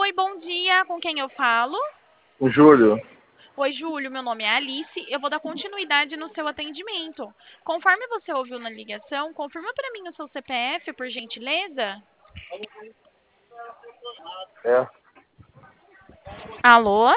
Oi, bom dia. Com quem eu falo? O Júlio, Oi, Júlio. Meu nome é Alice. Eu vou dar continuidade no seu atendimento. Conforme você ouviu na ligação, confirma para mim o seu CPF, por gentileza. é. Alô?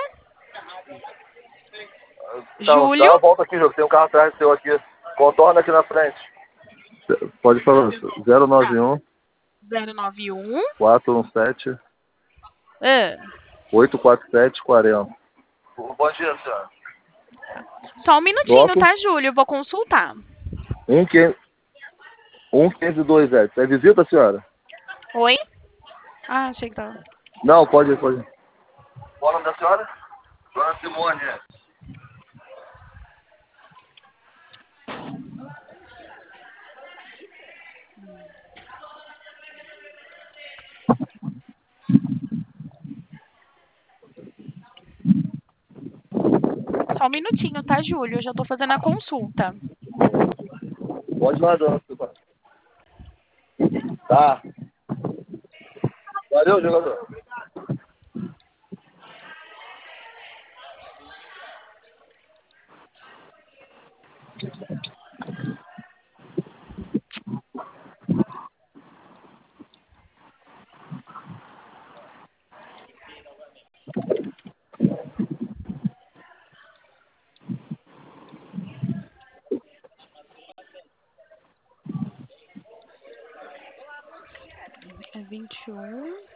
Dá Júlio? uma volta aqui, Júlio. Tem um carro atrás seu aqui. Contorna aqui na frente. Pode falar. Tá. 091 091. 417 Ah, 847 40. Bom dia, senhora. só um minutinho, Bloco tá, Júlio? Eu vou consultar. 11527. É visita, senhora? Oi? Ah, achei que tava. Não, pode ir, pode ir. Qual o nome da senhora? Dona Simone. Só um minutinho, tá, Júlio? Eu já tô fazendo a consulta. Pode ir lá, dona Simone. Tá. Valeu, jogador. É 21.